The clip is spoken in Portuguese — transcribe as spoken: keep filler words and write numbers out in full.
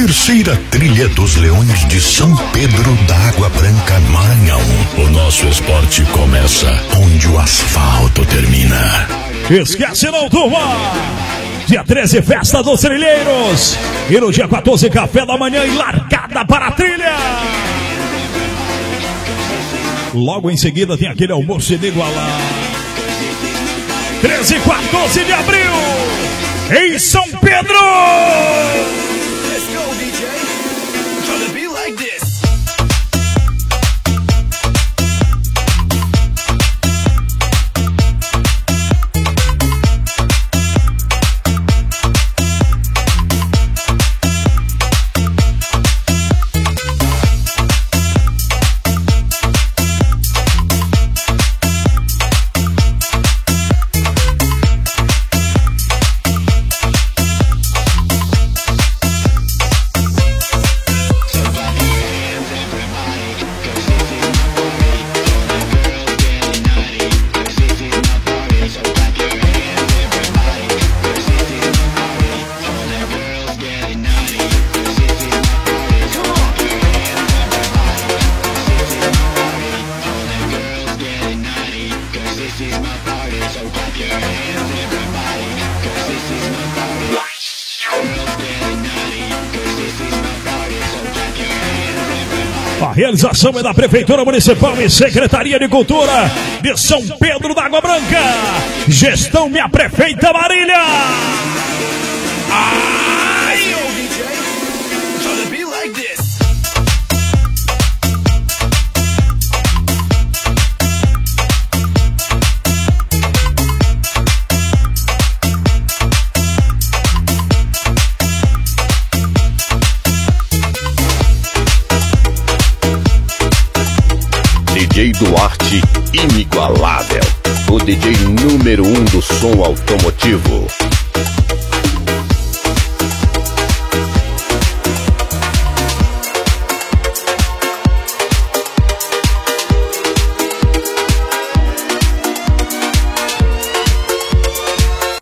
terceira trilha dos Leões de São Pedro da Água Branca, Maranhão. O nosso esporte começa onde o asfalto termina. Esquece não, turma! Dia treze, festa dos trilheiros. E no dia quatorze, café da manhã e largada para a trilha. Logo em seguida tem aquele almoço inigualável. treze e quatorze de abril, em São Pedro. Let's go, D J. Gonna be like this. A realização é da Prefeitura Municipal e Secretaria de Cultura de São Pedro da Água Branca. Gestão minha prefeita Marília. Ai, yo, D J. Gonna be like this. D J Duarte, inigualável. O D J número um do som automotivo.